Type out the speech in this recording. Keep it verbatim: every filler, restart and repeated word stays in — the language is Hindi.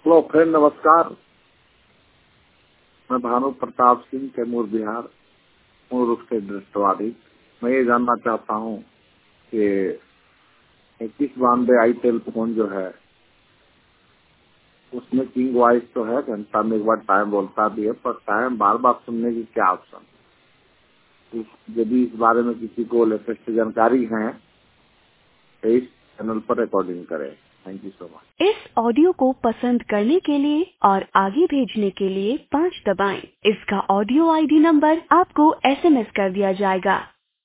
हेलो फ्रेंड, नमस्कार। मैं भानु प्रताप सिंह, कैमूर, बिहार, मूल रूप से दृष्टवादी। मैं ये जानना चाहता हूँ कि इक्कीस बानवे आई टेलीफोन जो है उसमें किंग वॉइस तो है, घंटा में एक बार टाइम बोलता भी है, पर टाइम बार बार सुनने की क्या ऑप्शन? यदि इस बारे में किसी को लेटेस्ट जानकारी है तो इस चैनल पर रिकॉर्डिंग करें। Thank you so much. इस ऑडियो को पसंद करने के लिए और आगे भेजने के लिए पाँच दबाएं। इसका ऑडियो आईडी नंबर आपको एसएमएस कर दिया जाएगा।